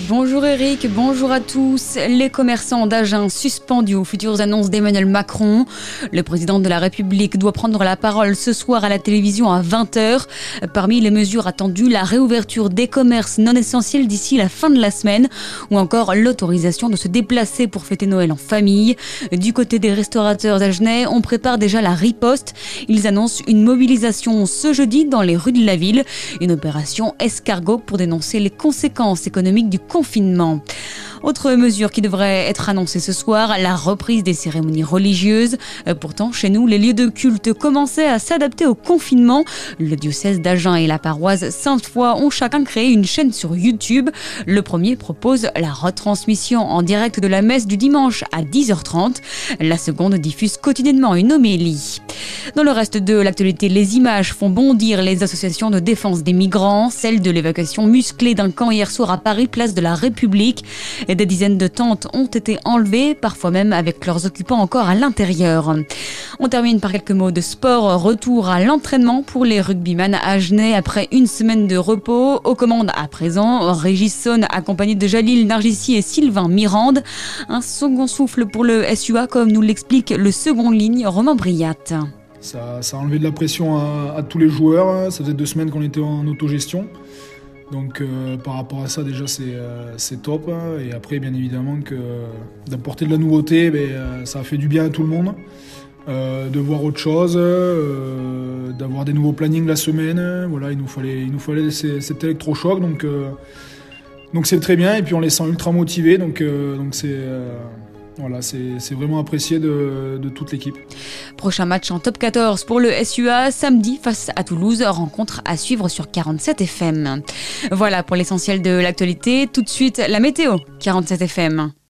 Bonjour Eric, bonjour à tous. Les commerçants d'Agen suspendus aux futures annonces d'Emmanuel Macron. Le président de la République doit prendre la parole ce soir à la télévision à 20h. Parmi les mesures attendues, la réouverture des commerces non essentiels d'ici la fin de la semaine ou encore l'autorisation de se déplacer pour fêter Noël en famille. Du côté des restaurateurs agenais, on prépare déjà la riposte. Ils annoncent une mobilisation ce jeudi dans les rues de la ville. Une opération escargot pour dénoncer les conséquences économiques du confinement. Autre mesure qui devrait être annoncée ce soir, la reprise des cérémonies religieuses. Pourtant, chez nous, les lieux de culte commençaient à s'adapter au confinement. Le diocèse d'Agen et la paroisse Sainte-Foy ont chacun créé une chaîne sur YouTube. Le premier propose la retransmission en direct de la messe du dimanche à 10h30. La seconde diffuse quotidiennement une homélie. Dans le reste de l'actualité, les images font bondir les associations de défense des migrants. Celle de l'évacuation musclée d'un camp hier soir à Paris, place de la République. Des dizaines de tentes ont été enlevées, parfois même avec leurs occupants encore à l'intérieur. On termine par quelques mots de sport. Retour à l'entraînement pour les rugbyman agenais après une semaine de repos. Aux commandes à présent, Régis Son accompagné de Jalil Nargissi et Sylvain Mirande. Un second souffle pour le SUA, comme nous l'explique le second ligne Romain Briat. Ça a enlevé de la pression à tous les joueurs. Ça faisait 2 semaines qu'on était en autogestion. Donc par rapport à ça, déjà c'est top. Et après, bien évidemment, que d'apporter de la nouveauté, ça a fait du bien à tout le monde. De voir autre chose, d'avoir des nouveaux plannings la semaine. Voilà, il nous fallait cet électrochoc. Donc c'est très bien. Et puis on les sent ultra motivés. Donc c'est vraiment apprécié de toute l'équipe. Prochain match en top 14 pour le SUA, samedi face à Toulouse, rencontre à suivre sur 47 FM. Voilà pour l'essentiel de l'actualité. Tout de suite, la météo, 47 FM.